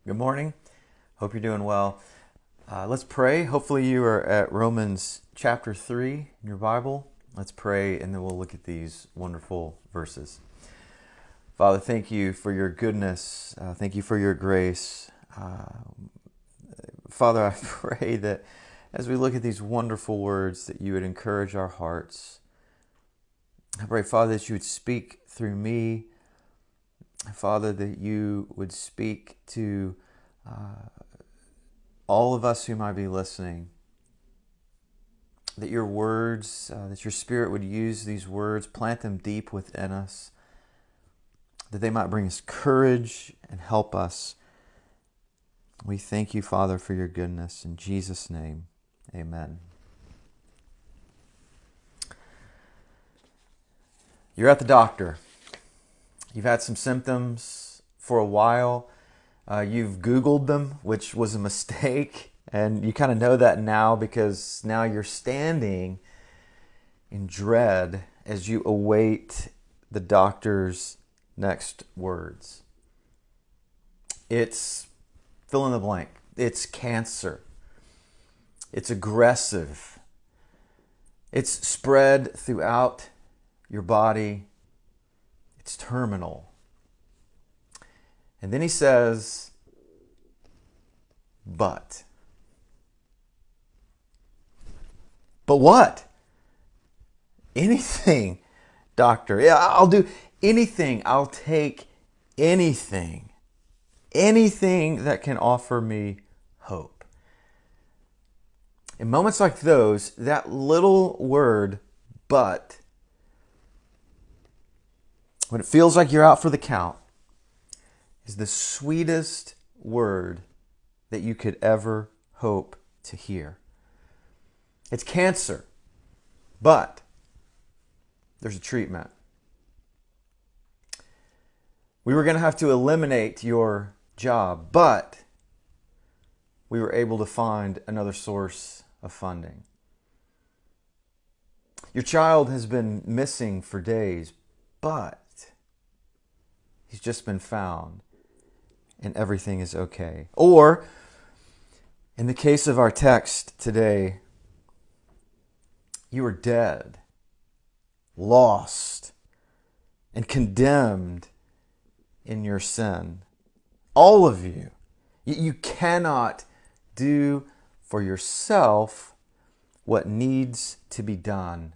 Good morning. Hope you're doing well. Let's pray. Hopefully, you are at Romans chapter 3 in your Bible. Let's pray, and then we'll look at these wonderful verses. Father, thank you for your goodness. Thank you for your grace. Father, I pray that as we look at these wonderful words, that you would encourage our hearts. I pray, Father, that you would speak through me. Father, that you would speak to all of us who might be listening, that your words, that your Spirit would use these words, plant them deep within us, that they might bring us courage and help us. We thank you, Father, for your goodness. In Jesus' name, amen. You're at the doctor. You've had some symptoms for a while. You've Googled them, which was a mistake. And you kind of know that now because now you're standing in dread as you await the doctor's next words. It's fill in the blank. It's cancer. It's aggressive. It's spread throughout your body. It's terminal. And then he says, but what? Anything, doctor. Yeah, I'll do anything. I'll take anything. Anything that can offer me hope. In moments like those, that little word, but, when it feels like you're out for the count, is the sweetest word that you could ever hope to hear. It's cancer, but there's a treatment. We were going to have to eliminate your job, but we were able to find another source of funding. Your child has been missing for days, but he's just been found and everything is okay. Or, in the case of our text today, you are dead, lost, and condemned in your sin. All of you. You cannot do for yourself what needs to be done.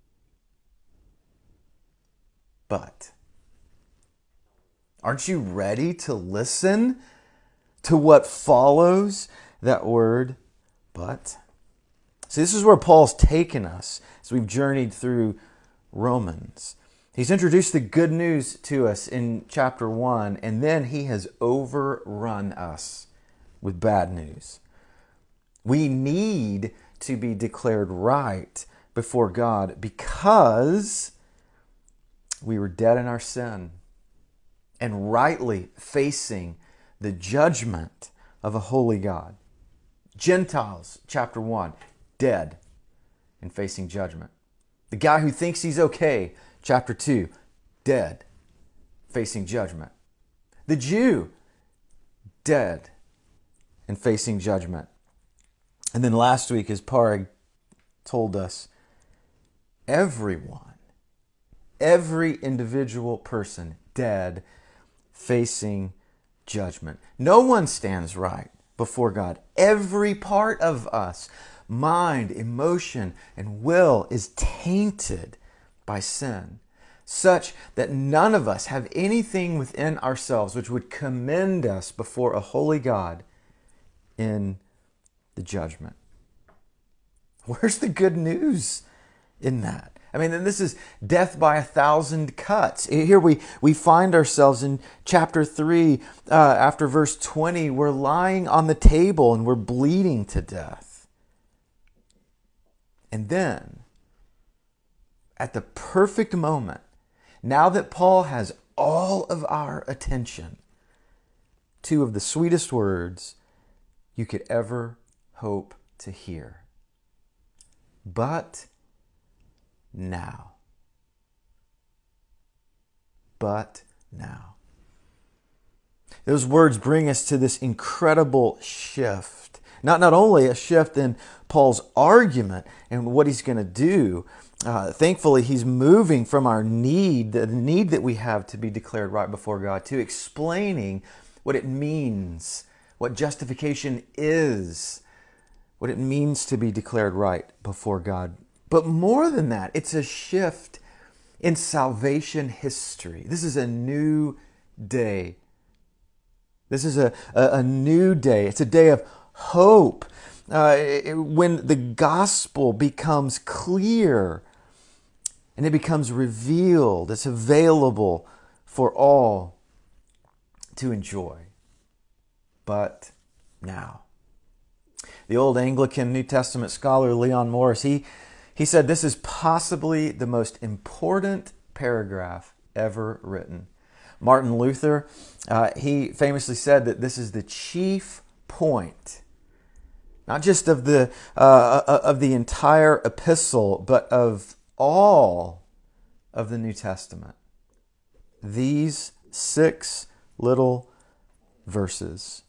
But aren't you ready to listen to what follows that word, but? See, this is where Paul's taken us as we've journeyed through Romans. He's introduced the good news to us in chapter 1, and then he has overrun us with bad news. We need to be declared right before God because we were dead in our sin and rightly facing the judgment of a holy God. Gentiles, chapter 1, dead and facing judgment. The guy who thinks he's okay, chapter 2, dead, facing judgment. The Jew, dead and facing judgment. And then last week, as Parag told us, everyone, every individual person, dead, facing judgment. No one stands right before God. Every part of us, mind, emotion, and will, is tainted by sin, such that none of us have anything within ourselves which would commend us before a holy God in the judgment. Where's the good news in that? I mean, this is death by 1,000 cuts. Here we find ourselves in chapter 3, after verse 20. We're lying on the table and we're bleeding to death. And then, at the perfect moment, now that Paul has all of our attention, two of the sweetest words you could ever hope to hear. But now. But now. Those words bring us to this incredible shift. Not only a shift in Paul's argument and what he's going to do. Thankfully, he's moving from our need, the need that we have to be declared right before God, to explaining what it means, what justification is, what it means to be declared right before God. But more than that, it's a shift in salvation history. This is a new day. This is a new day. It's a day of hope. When the gospel becomes clear and it becomes revealed, it's available for all to enjoy. But now, the old Anglican New Testament scholar Leon Morris, he said this is possibly the most important paragraph ever written. Martin Luther, he famously said that this is the chief point, not just of the entire epistle, but of all of the New Testament. These 6 little verses.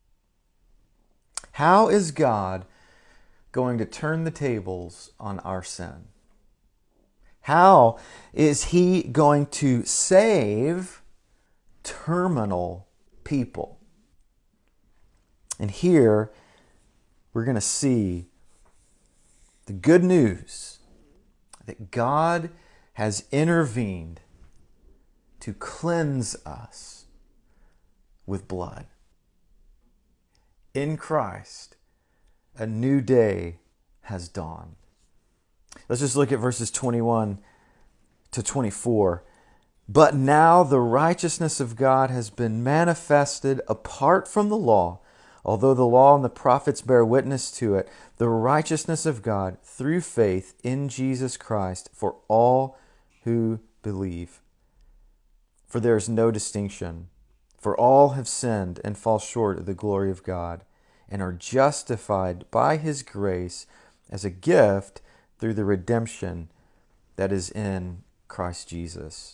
How is God going to turn the tables on our sin? How is He going to save terminal people? And here we're going to see the good news that God has intervened to cleanse us with blood. In Christ, a new day has dawned. Let's just look at verses 21 to 24. But now the righteousness of God has been manifested apart from the law. Although the law and the prophets bear witness to it, the righteousness of God through faith in Jesus Christ for all who believe. For there is no distinction. For all have sinned and fall short of the glory of God, and are justified by His grace as a gift through the redemption that is in Christ Jesus.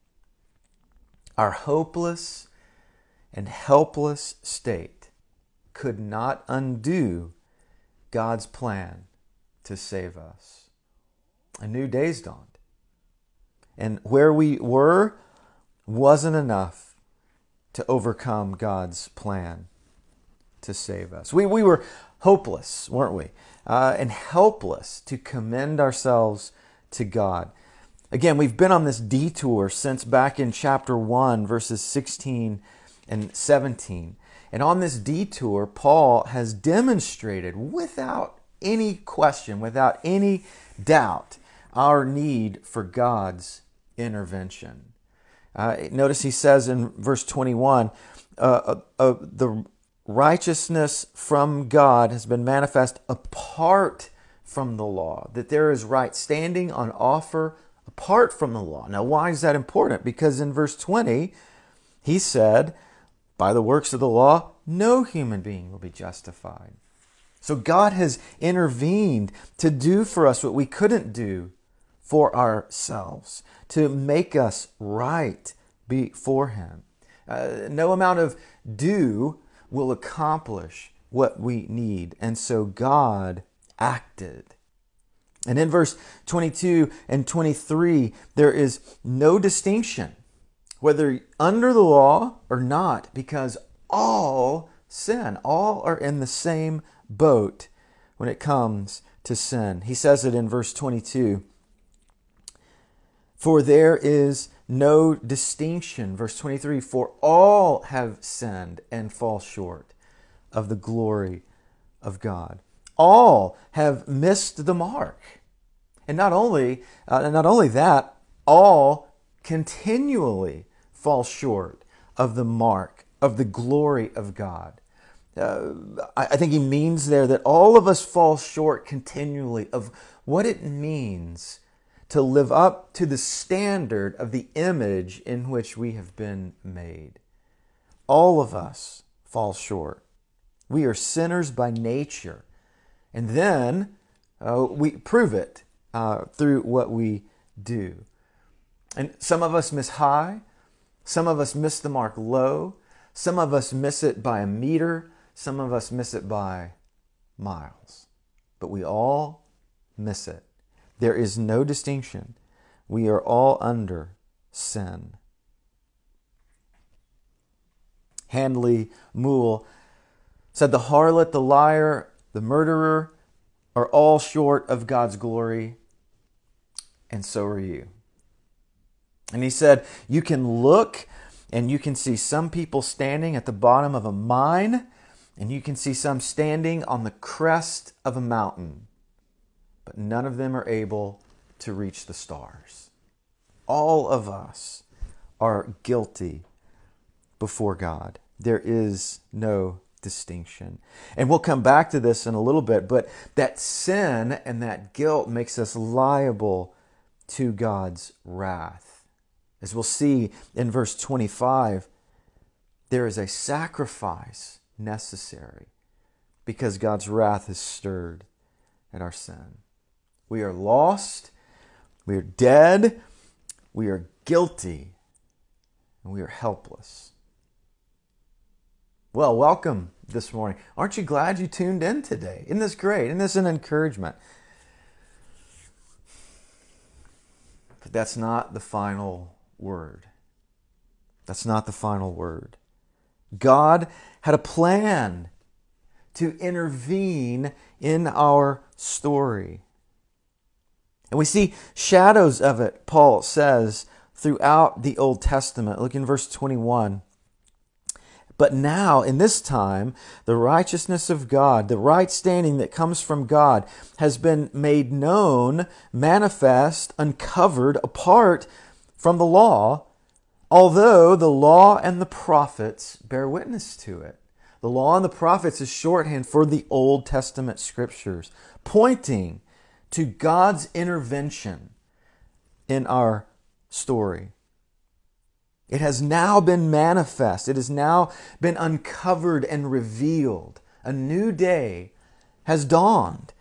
Our hopeless and helpless state could not undo God's plan to save us. A new day's dawned. And where we were wasn't enough to overcome God's plan to save us. We were hopeless, weren't we? And helpless to commend ourselves to God. Again, we've been on this detour since back in chapter 1, verses 16 and 17. And on this detour, Paul has demonstrated without any question, without any doubt, our need for God's intervention. Notice he says in verse 21, the righteousness from God has been manifest apart from the law, that there is right standing on offer apart from the law. Now, why is that important? Because in verse 20, he said, by the works of the law, no human being will be justified. So God has intervened to do for us what we couldn't do for ourselves, to make us right before Him. No amount of do will accomplish what we need. And so God acted. And in verse 22 and 23, there is no distinction, whether under the law or not, because all sin. All are in the same boat when it comes to sin. He says it in verse 22. For there is no distinction. Verse 23, for all have sinned and fall short of the glory of God. All have missed the mark. And not only that, all continually fall short of the mark of the glory of God. I think he means there that all of us fall short continually of what it means to live up to the standard of the image in which we have been made. All of us fall short. We are sinners by nature. And then we prove it through what we do. And some of us miss high. Some of us miss the mark low. Some of us miss it by a meter. Some of us miss it by miles. But we all miss it. There is no distinction. We are all under sin. Handley Moule said, the harlot, the liar, the murderer are all short of God's glory, and so are you. And he said, you can look and you can see some people standing at the bottom of a mine, and you can see some standing on the crest of a mountain, but none of them are able to reach the stars. All of us are guilty before God. There is no distinction. And we'll come back to this in a little bit, but that sin and that guilt makes us liable to God's wrath. As we'll see in verse 25, there is a sacrifice necessary because God's wrath is stirred at our sin. We are lost, we are dead, we are guilty, and we are helpless. Well, welcome this morning. Aren't you glad you tuned in today? Isn't this great? Isn't this an encouragement? But that's not the final word. That's not the final word. God had a plan to intervene in our story. And we see shadows of it, Paul says, throughout the Old Testament. Look in verse 21. But now, in this time, the righteousness of God, the right standing that comes from God, has been made known, manifest, uncovered, apart from the law, although the law and the prophets bear witness to it. The law and the prophets is shorthand for the Old Testament scriptures, pointing to God's intervention in our story. It has now been manifest. It has now been uncovered and revealed. A new day has dawned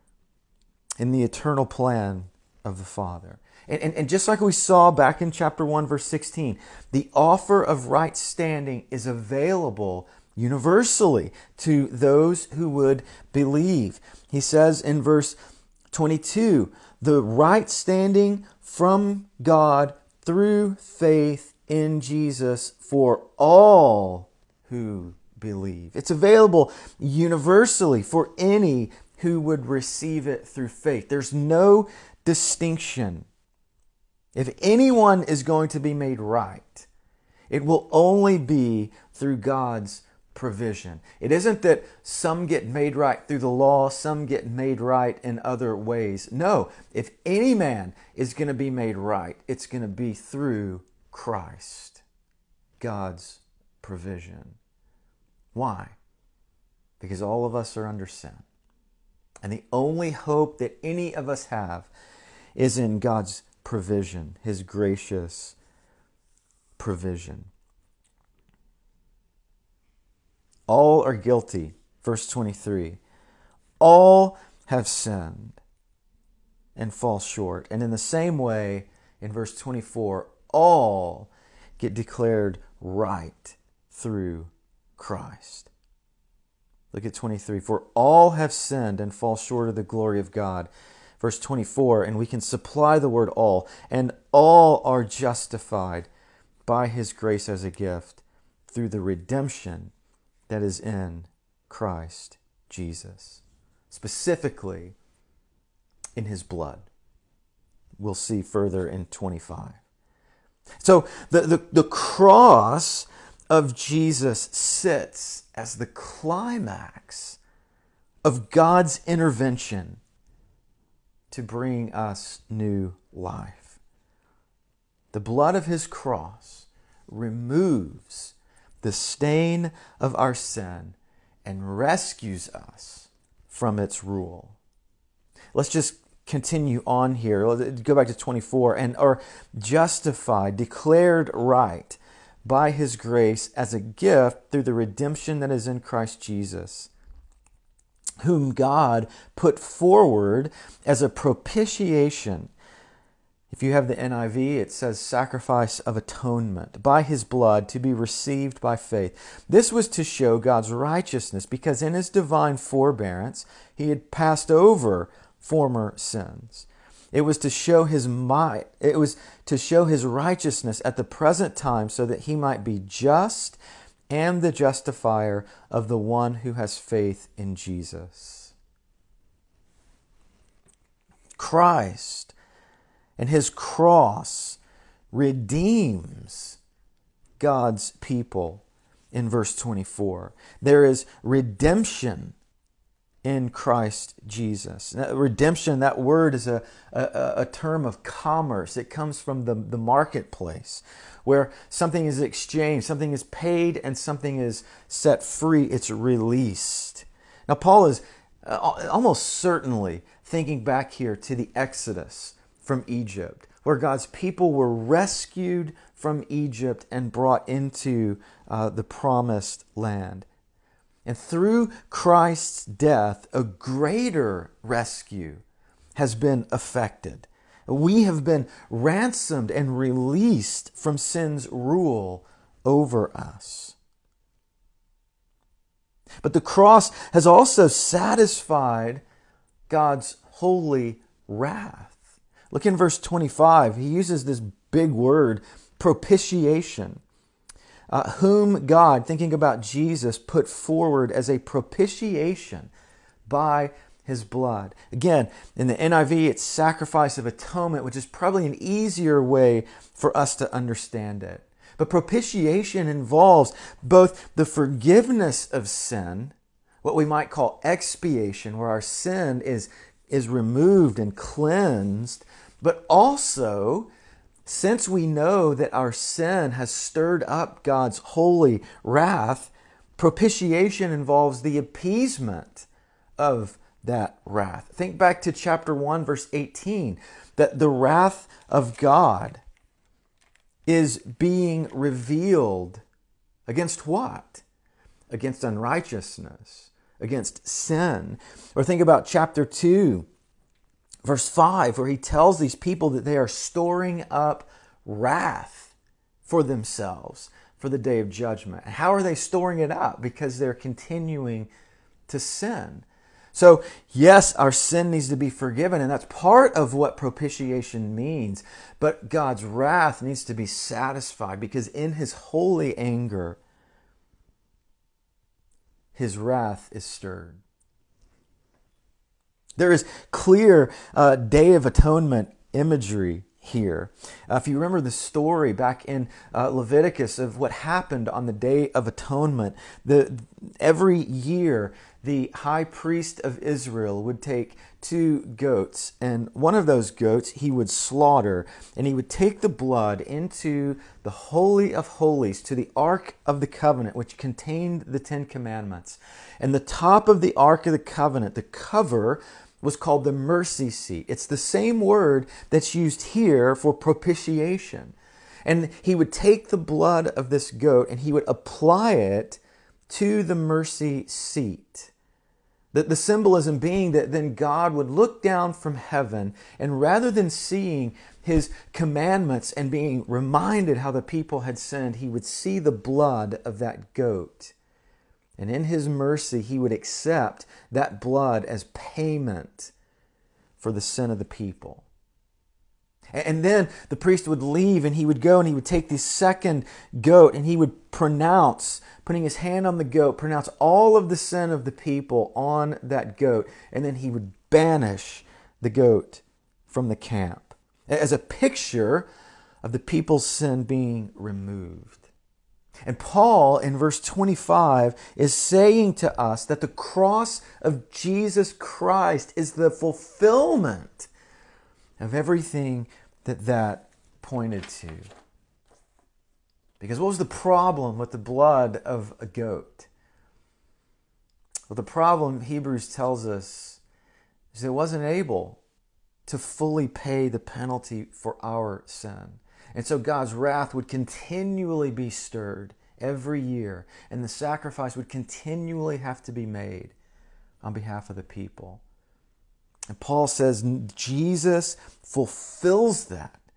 in the eternal plan of the Father. And just like we saw back in chapter 1, verse 16, the offer of right standing is available universally to those who would believe. He says in verse 22, the right standing from God through faith in Jesus for all who believe. It's available universally for any who would receive it through faith. There's no distinction. If anyone is going to be made right, it will only be through God's provision. It isn't that some get made right through the law, some get made right in other ways. No, if any man is going to be made right, it's going to be through Christ, God's provision. Why? Because all of us are under sin. And the only hope that any of us have is in God's provision, His gracious provision. All are guilty. Verse 23. All have sinned and fall short. And in the same way, in verse 24, all get declared right through Christ. Look at 23. For all have sinned and fall short of the glory of God. Verse 24, and we can supply the word all. And all are justified by His grace as a gift through the redemption that is in Christ Jesus. Specifically in His blood. We'll see further in 25. So the cross of Jesus sits as the climax of God's intervention to bring us new life. The blood of His cross removes the stain of our sin and rescues us from its rule. Let's just continue on here. Let's go back to 24. And are justified, declared right by His grace as a gift through the redemption that is in Christ Jesus, whom God put forward as a propitiation If you have the NIV, it says sacrifice of atonement by his blood to be received by faith. This was to show God's righteousness because in his divine forbearance, he had passed over former sins. It was to show his might. It was to show his righteousness at the present time so that he might be just and the justifier of the one who has faith in Jesus. Christ and his cross redeems God's people in verse 24. There is redemption in Christ Jesus. Now, redemption, that word is a term of commerce. It comes from the marketplace where something is exchanged, something is paid, and something is set free. It's released. Now, Paul is almost certainly thinking back here to the Exodus from Egypt, where God's people were rescued from Egypt and brought into the promised land. And through Christ's death, a greater rescue has been effected. We have been ransomed and released from sin's rule over us. But the cross has also satisfied God's holy wrath. Look in verse 25. He uses this big word, propitiation. Whom God, thinking about Jesus, put forward as a propitiation by his blood. Again, in the NIV, it's sacrifice of atonement, which is probably an easier way for us to understand it. But propitiation involves both the forgiveness of sin, what we might call expiation, where our sin is removed and cleansed, but also, since we know that our sin has stirred up God's holy wrath, propitiation involves the appeasement of that wrath. Think back to chapter 1, verse 18, that the wrath of God is being revealed against what? Against unrighteousness, against sin. Or think about chapter 2, verse 5, where he tells these people that they are storing up wrath for themselves for the day of judgment. And how are they storing it up? Because they're continuing to sin. So, yes, our sin needs to be forgiven, and that's part of what propitiation means. But God's wrath needs to be satisfied because in his holy anger, his wrath is stirred. There is clear Day of Atonement imagery here. If you remember the story back in Leviticus of what happened on the Day of Atonement, every year the high priest of Israel would take 2 goats, and one of those goats he would slaughter, and he would take the blood into the Holy of Holies, to the Ark of the Covenant, which contained the 10 Commandments. And the top of the Ark of the Covenant, the cover, was called the mercy seat. It's the same word that's used here for propitiation. And he would take the blood of this goat and he would apply it to the mercy seat. The symbolism being that then God would look down from heaven, and rather than seeing his commandments and being reminded how the people had sinned, he would see the blood of that goat. And in his mercy, he would accept that blood as payment for the sin of the people. And then the priest would leave and he would go and he would take the second goat and he would pronounce, putting his hand on the goat, pronounce all of the sin of the people on that goat. And then he would banish the goat from the camp as a picture of the people's sin being removed. And Paul, in verse 25, is saying to us that the cross of Jesus Christ is the fulfillment of everything that pointed to. Because what was the problem with the blood of a goat? Well, the problem, Hebrews tells us, is it wasn't able to fully pay the penalty for our sin. And so God's wrath would continually be stirred every year, and the sacrifice would continually have to be made on behalf of the people. And Paul says Jesus fulfills that.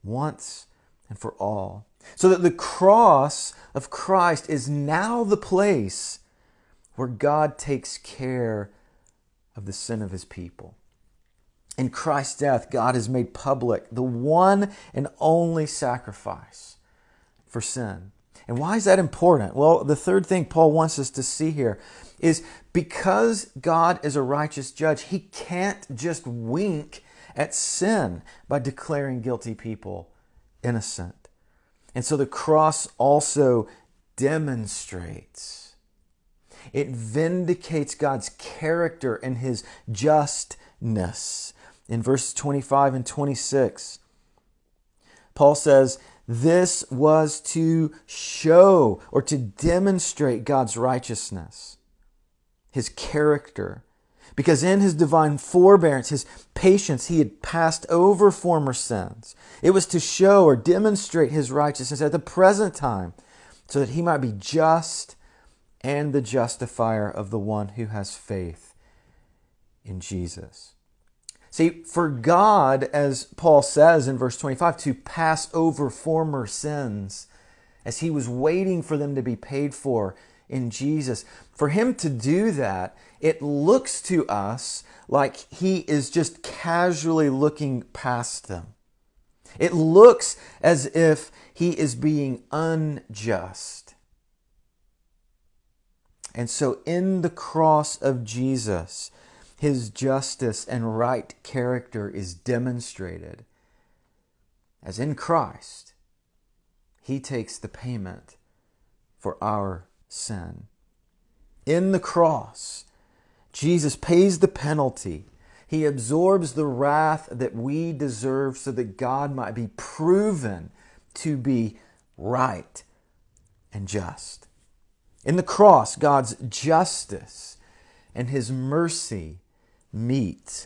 once and for all. So that the cross of Christ is now the place where God takes care of the sin of his people. In Christ's death, God has made public the one and only sacrifice for sin. And why is that important? Well, the third thing Paul wants us to see here is because God is a righteous judge, he can't just wink at sin by declaring guilty people innocent. And so the cross also demonstrates. It vindicates God's character and his justness. In verses 25 and 26, Paul says, this was to show or to demonstrate God's righteousness, his character. Because in his divine forbearance, his patience, he had passed over former sins. It was to show or demonstrate his righteousness at the present time, so that he might be just and the justifier of the one who has faith in Jesus. See, for God, as Paul says in verse 25, to pass over former sins, as he was waiting for them to be paid for in Jesus, for him to do that, it looks to us like he is just casually looking past them. It looks as if he is being unjust. And so in the cross of Jesus, his justice and right character is demonstrated, as in Christ, he takes the payment for our sin. In the cross, Jesus pays the penalty. He absorbs the wrath that we deserve so that God might be proven to be right and just. In the cross, God's justice and his mercy meet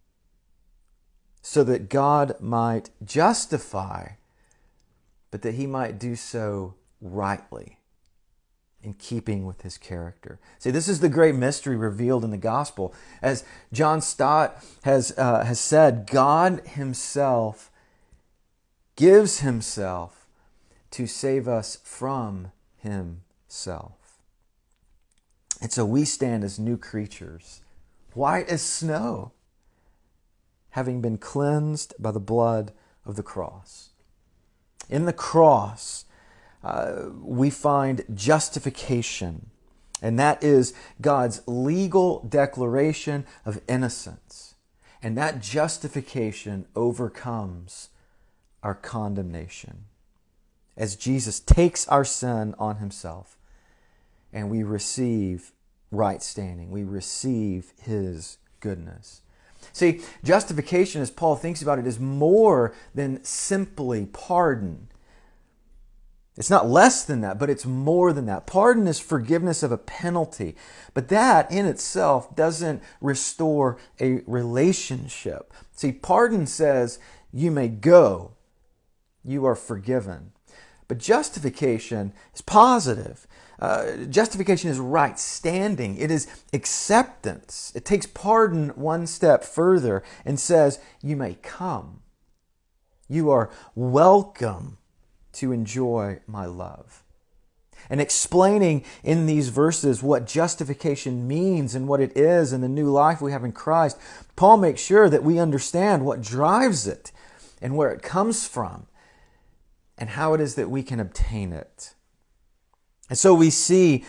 so that God might justify, but that he might do so rightly, in keeping with his character. See, this is the great mystery revealed in the gospel. As John Stott has said, God himself gives himself to save us from himself. And so we stand as new creatures, white as snow, having been cleansed by the blood of the cross. In the cross, we find justification, and that is God's legal declaration of innocence. And that justification overcomes our condemnation as Jesus takes our sin on himself, and we receive right standing. We receive his goodness. See, justification, as Paul thinks about it, is more than simply pardon. It's not less than that, but it's more than that. Pardon is forgiveness of a penalty, but that in itself doesn't restore a relationship. See, pardon says you may go, you are forgiven. But justification is positive. Justification is right standing. It is acceptance. It takes pardon one step further and says, you may come. You are welcome to enjoy my love. And explaining in these verses what justification means and what it is and the new life we have in Christ, Paul makes sure that we understand what drives it and where it comes from and how it is that we can obtain it. And so we see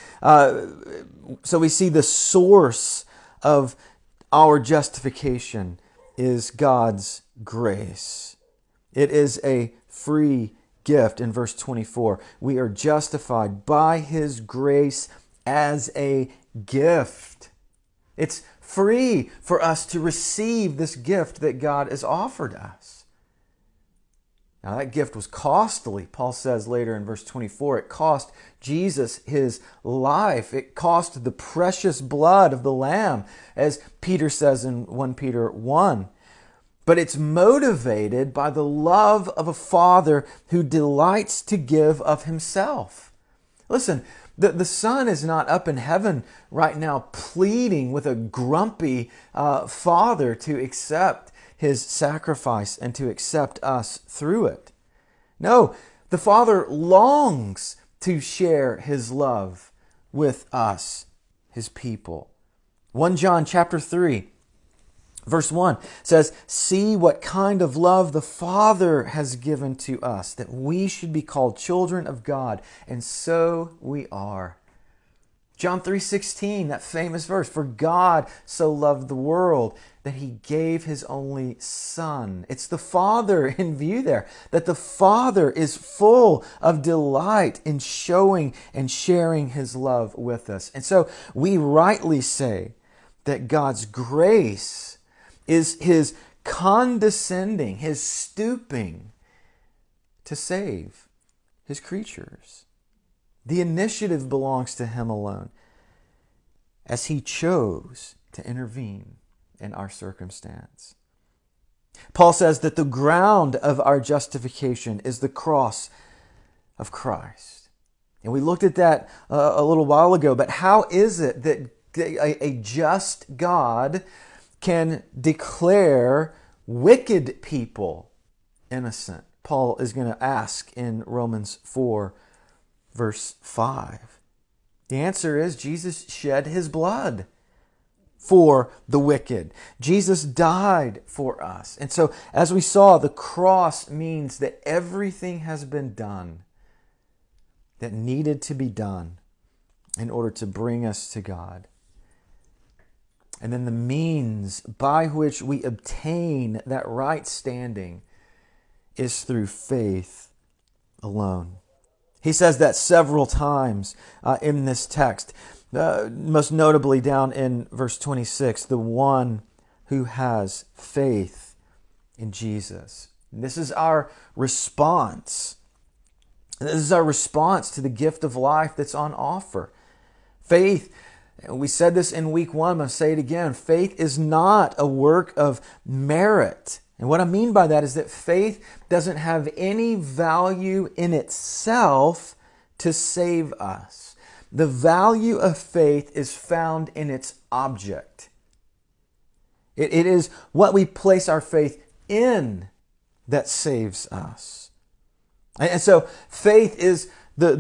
the source of our justification is God's grace. It is a free gift. In verse 24, we are justified by his grace as a gift. It's free for us to receive this gift that God has offered us. Now that gift was costly. Paul says later in verse 24, it cost Jesus his life. It cost the precious blood of the Lamb, as Peter says in 1 Peter 1. But it's motivated by the love of a Father who delights to give of himself. Listen, the Son is not up in heaven right now pleading with a grumpy Father to accept his sacrifice and to accept us through it. No, the Father longs to share his love with us, his people. 1 John chapter 3, verse 1 says, "See what kind of love the Father has given to us, that we should be called children of God, and so we are." John 3:16, that famous verse, "For God so loved the world that he gave his only Son." It's the Father in view there, that the Father is full of delight in showing and sharing his love with us. And so we rightly say that God's grace is his condescending, his stooping to save his creatures. The initiative belongs to him alone, as he chose to intervene in our circumstance. Paul says that the ground of our justification is the cross of Christ. And we looked at that a little while ago, but how is it that a just God can declare wicked people innocent? Paul is going to ask in Romans 4, verse 5. The answer is Jesus shed his blood for the wicked. Jesus died for us. And so, as we saw, the cross means that everything has been done that needed to be done in order to bring us to God. And then the means by which we obtain that right standing is through faith alone. He says that several times in this text, most notably down in verse 26, the one who has faith in Jesus. And this is our response. This is our response to the gift of life that's on offer. Faith, we said this in week 1, I'm going to say it again. Faith is not a work of merit. And what I mean by that is that faith doesn't have any value in itself to save us. The value of faith is found in its object. It is what we place our faith in that saves us. And so faith is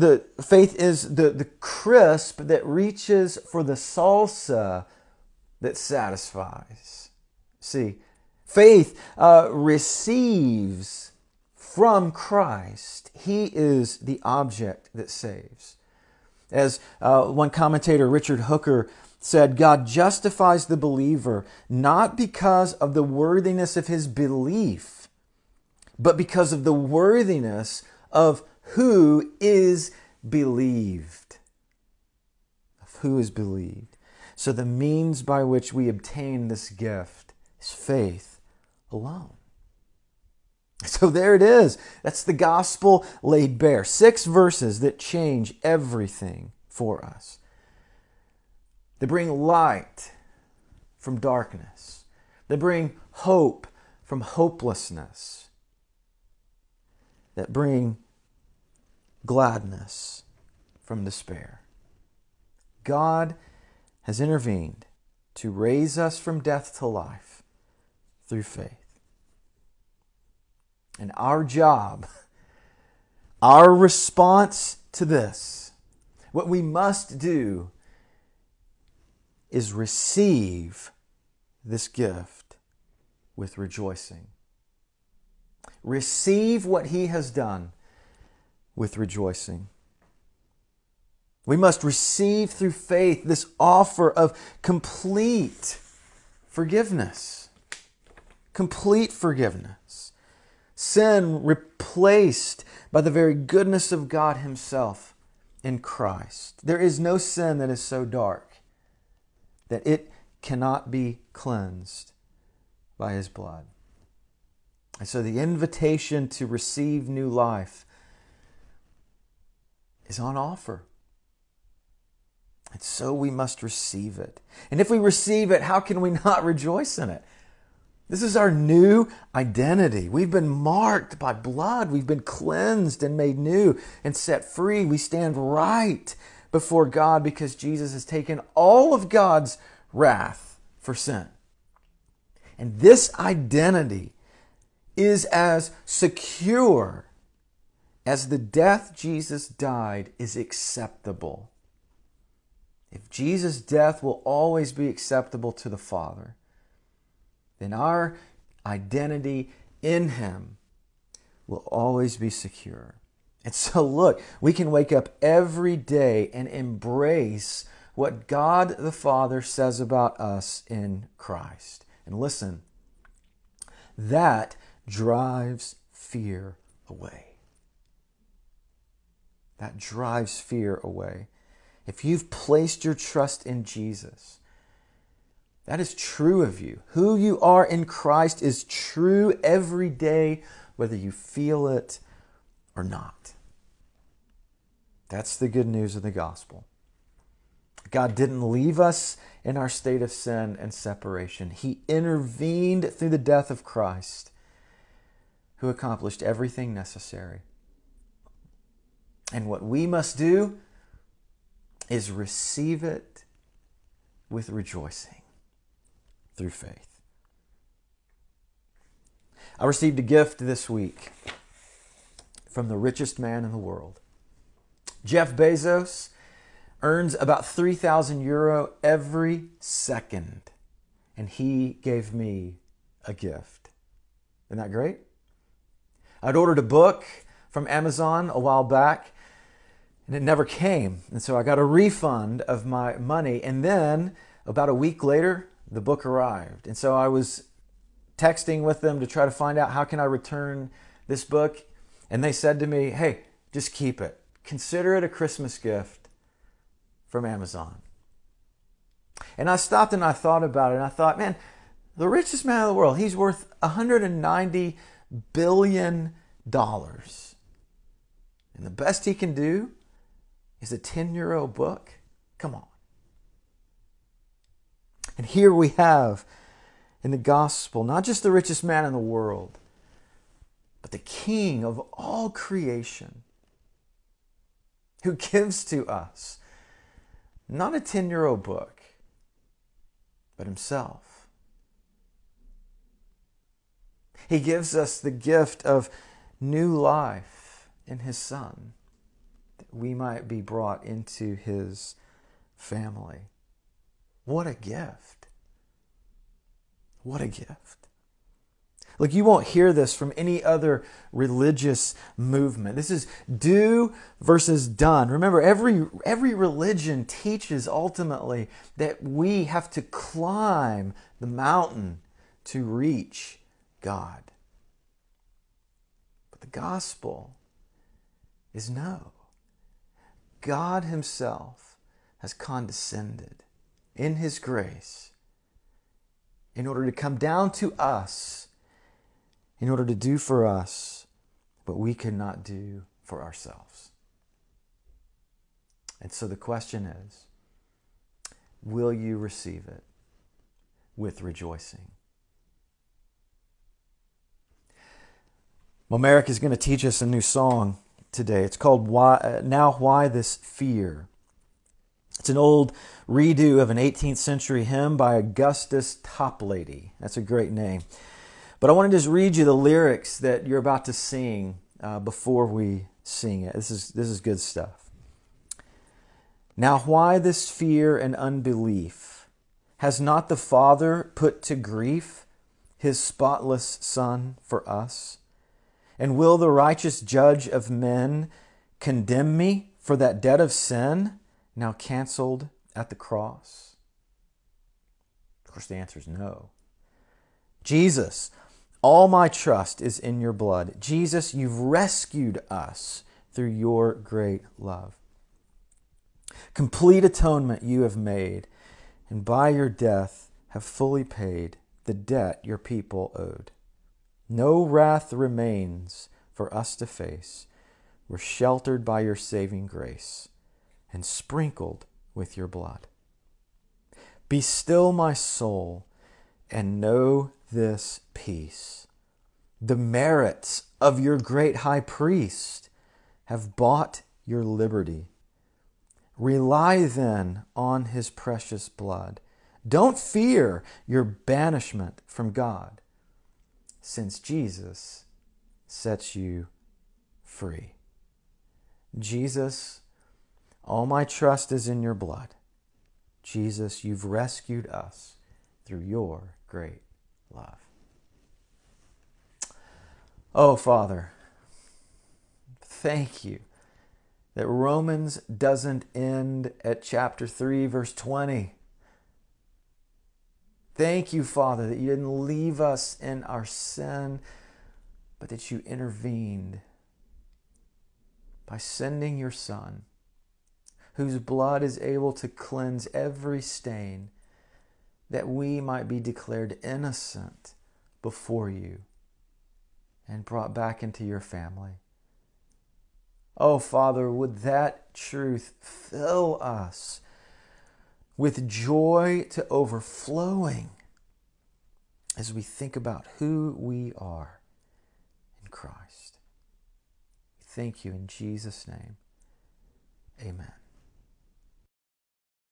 the crisp that reaches for the salsa that satisfies. See, faith receives from Christ. He is the object that saves. As one commentator, Richard Hooker, said, God justifies the believer not because of the worthiness of his belief, but because of the worthiness of who is believed. Of who is believed. So the means by which we obtain this gift is faith alone. So there it is. That's the gospel laid bare. 6 verses that change everything for us. They bring light from darkness. They bring hope from hopelessness. That bring gladness from despair. God has intervened to raise us from death to life through faith. And our job, our response to this, what we must do is receive this gift with rejoicing. Receive what He has done with rejoicing. We must receive through faith this offer of complete forgiveness. Complete forgiveness. Sin replaced by the very goodness of God Himself in Christ. There is no sin that is so dark that it cannot be cleansed by His blood. And so the invitation to receive new life is on offer. And so we must receive it. And if we receive it, how can we not rejoice in it? This is our new identity. We've been marked by blood. We've been cleansed and made new and set free. We stand right before God because Jesus has taken all of God's wrath for sin. And this identity is as secure as the death Jesus died is acceptable. If Jesus' death will always be acceptable to the Father, then our identity in Him will always be secure. And so look, we can wake up every day and embrace what God the Father says about us in Christ. And listen, that drives fear away. That drives fear away. If you've placed your trust in Jesus, that is true of you. Who you are in Christ is true every day, whether you feel it or not. That's the good news of the gospel. God didn't leave us in our state of sin and separation. He intervened through the death of Christ, who accomplished everything necessary. And what we must do is receive it with rejoicing through faith. I received a gift this week from the richest man in the world. Jeff Bezos earns about 3,000 euro every second, and he gave me a gift. Isn't that great? I'd ordered a book from Amazon a while back, and it never came. And so I got a refund of my money, and then about a week later, the book arrived. And so I was texting with them to try to find out how can I return this book, and they said to me, hey, just keep it. Consider it a Christmas gift from Amazon. And I stopped and I thought about it, and I thought, man, the richest man in the world, he's worth $190 billion. And the best he can do is a 10 euro book? Come on. And here we have in the gospel, not just the richest man in the world, but the King of all creation, who gives to us not a 10 euro book, but himself. He gives us the gift of new life in his Son, that we might be brought into his family. What a gift. What a gift. Look, you won't hear this from any other religious movement. This is do versus done. Remember, every religion teaches ultimately that we have to climb the mountain to reach God. But the gospel is no. God himself has condescended in his grace in order to come down to us, in order to do for us what we could not do for ourselves. And so the question is, will you receive it with rejoicing? Well, Merrick is going to teach us a new song today. It's called Now Why This Fear? It's an old redo of an 18th century hymn by Augustus Toplady. That's a great name. But I want to just read you the lyrics that you're about to sing before we sing it. This is good stuff. Now why this fear and unbelief? Has not the Father put to grief his spotless Son for us? And will the righteous judge of men condemn me for that debt of sin now canceled at the cross? Of course, the answer is no. Jesus, all my trust is in your blood. Jesus, you've rescued us through your great love. Complete atonement you have made, and by your death have fully paid the debt your people owed. No wrath remains for us to face. We're sheltered by your saving grace and sprinkled with your blood. Be still, my soul, and know this peace. The merits of your great high priest have bought your liberty. Rely then on his precious blood. Don't fear your banishment from God, since Jesus sets you free. Jesus, all my trust is in your blood. Jesus, you've rescued us through your great love. Oh, Father, thank you that Romans doesn't end at chapter 3, verse 20. Thank you, Father, that you didn't leave us in our sin, but that you intervened by sending your Son, whose blood is able to cleanse every stain, that we might be declared innocent before you and brought back into your family. Oh, Father, would that truth fill us with joy to overflowing as we think about who we are in Christ. We thank you in Jesus' name. Amen.